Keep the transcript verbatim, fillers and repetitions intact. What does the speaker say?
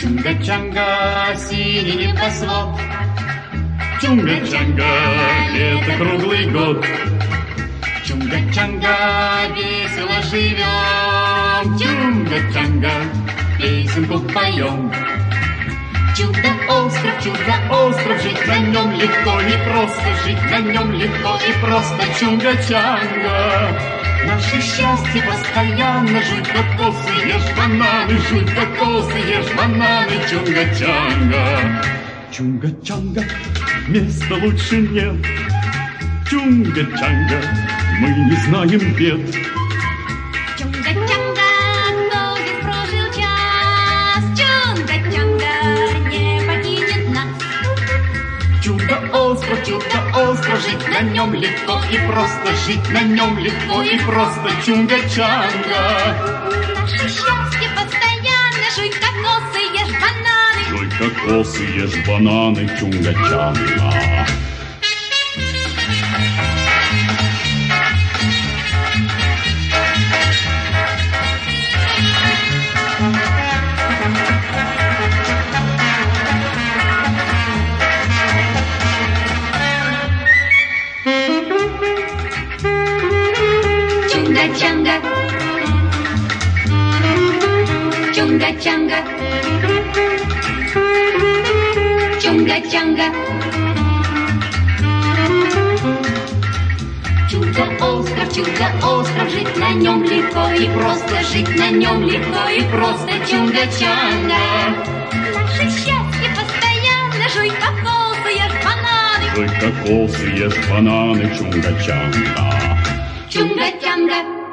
Чунга-чанга, синий небосвод, Чунга-чанга, лето круглый год. Чунга-чанга, весело живем, Чунга-чанга, песенку поем. Чудо-остров, чудо-остров, жить на нем легко и просто, жить на нем легко и просто, Чунга-чанга. Наше счастье постоянно, жуй кокосы, ешь бананы, жуй кокосы, ешь бананы, Чунга-чанга. Чунга-чанга, места лучше нет, Чунга-чанга, мы не знаем бед. Чунга-чанга, кто здесь прожил час, Чунга-чанга не покинет нас. Чудо-остров, чудо-остров, жить на нем легко и просто, жить на нем легко и просто, Чунга-чанга. Наше счастье постоянно, жуй кокосы, ешь бананы. Жуй кокосы, ешь бананы, Чунга-чанга. Чунга-чанга, Чунга-чанга, Чунга-чанга. Чудо-остров, чудо-остров, жить на нем легко и просто, жить на нем легко и просто, Чунга-чанга. Наше счастье постоянно, жуй кокосы, ешь бананы. Жуй кокосы, ешь бананы, Чунга-чанга. Чунга-чанга.